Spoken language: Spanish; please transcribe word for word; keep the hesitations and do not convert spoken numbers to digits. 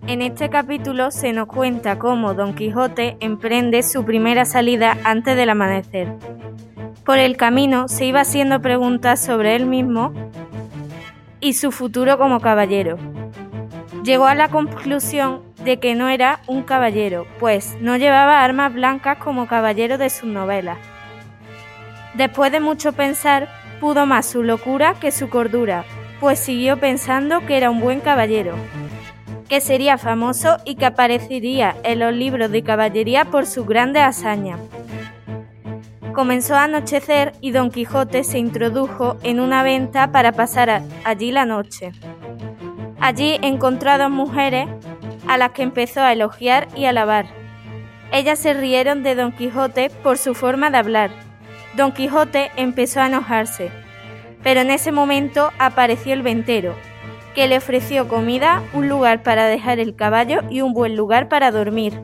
En este capítulo se nos cuenta cómo Don Quijote emprende su primera salida antes del amanecer. Por el camino se iba haciendo preguntas sobre él mismo y su futuro como caballero. Llegó a la conclusión de que no era un caballero, pues no llevaba armas blancas como caballero de sus novelas. Después de mucho pensar, pudo más su locura que su cordura, pues siguió pensando que era un buen caballero, que sería famoso y que aparecería en los libros de caballería por sus grandes hazañas. Comenzó a anochecer y Don Quijote se introdujo en una venta para pasar allí la noche. Allí encontró a dos mujeres a las que empezó a elogiar y alabar. Ellas se rieron de Don Quijote por su forma de hablar. Don Quijote empezó a enojarse, pero en ese momento apareció el ventero, que le ofreció comida, un lugar para dejar el caballo y un buen lugar para dormir.